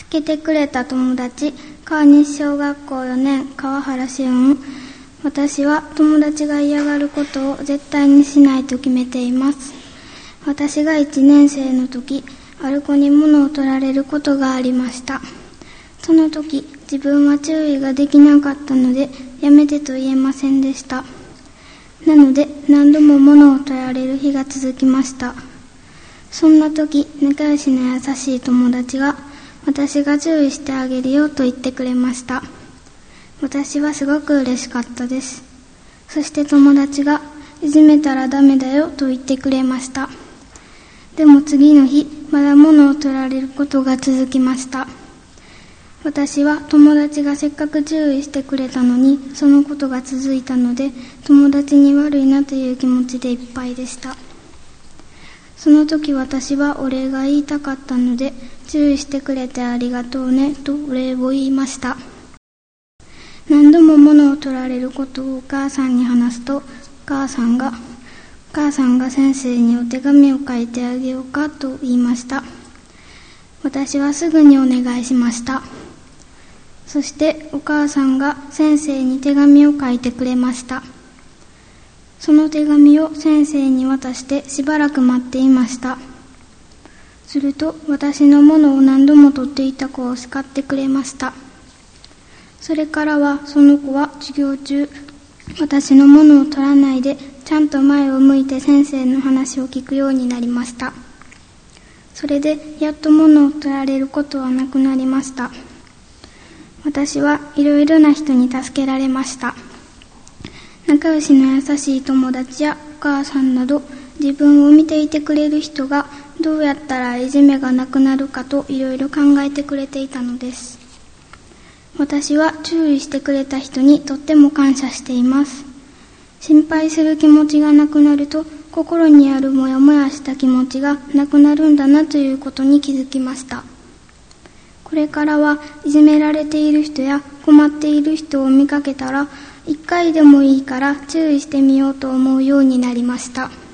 助けてくれた友達、川西小学校4年、川原志音。私は友達が嫌がることを絶対にしないと決めています。私が1年生の時、ある子に物を取られることがありました。その時、自分は注意ができなかったので、やめてと言えませんでした。なので、何度も物を取られる日が続きました。そんな時、仲良しの優しい友達が、私が注意してあげるよと言ってくれました。私はすごく嬉しかったです。そして友達が、いじめたらダメだよと言ってくれました。でも次の日、まだ物を取られることが続きました。私は友達がせっかく注意してくれたのに、そのことが続いたので、友達に悪いなという気持ちでいっぱいでした。その時私はお礼が言いたかったので、注意してくれてありがとうねとお礼を言いました。何度も物を取られることをお母さんに話すと、お母さんが先生にお手紙を書いてあげようかと言いました。私はすぐにお願いしました。そしてお母さんが先生に手紙を書いてくれました。その手紙を先生に渡してしばらく待っていました。すると私のものを何度も取っていた子を叱ってくれました。それからはその子は授業中、私のものを取らないでちゃんと前を向いて先生の話を聞くようになりました。それでやっとものを取られることはなくなりました。私はいろいろな人に助けられました。仲良しの優しい友達やお母さんなど、自分を見ていてくれる人がどうやったらいじめがなくなるかといろいろ考えてくれていたのです。私は注意してくれた人にとっても感謝しています。心配する気持ちがなくなると、心にあるもやもやした気持ちがなくなるんだなということに気づきました。これからはいじめられている人や困っている人を見かけたら、一回でもいいから注意してみようと思うようになりました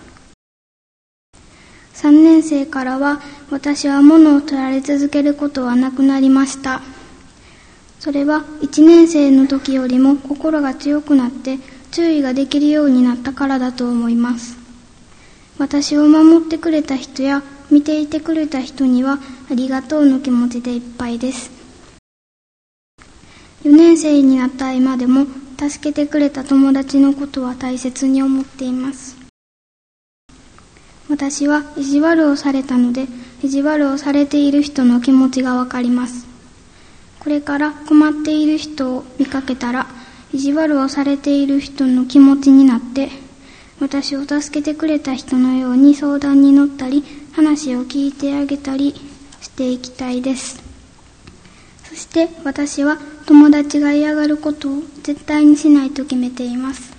。3年生からは私は物を取られ続けることはなくなりました。それは1年生の時よりも心が強くなって注意ができるようになったからだと思います。私を守ってくれた人や見ていてくれた人にはありがとうの気持ちでいっぱいです。4年生になった今でも助けてくれた友達のことは大切に思っています。私は意地悪をされたので、意地悪をされている人の気持ちがわかります。これから困っている人を見かけたら、意地悪をされている人の気持ちになって、私を助けてくれた人のように相談に乗ったり、話を聞いてあげたりしていきたいです。そして私は友達が嫌がることを絶対にしないと決めています。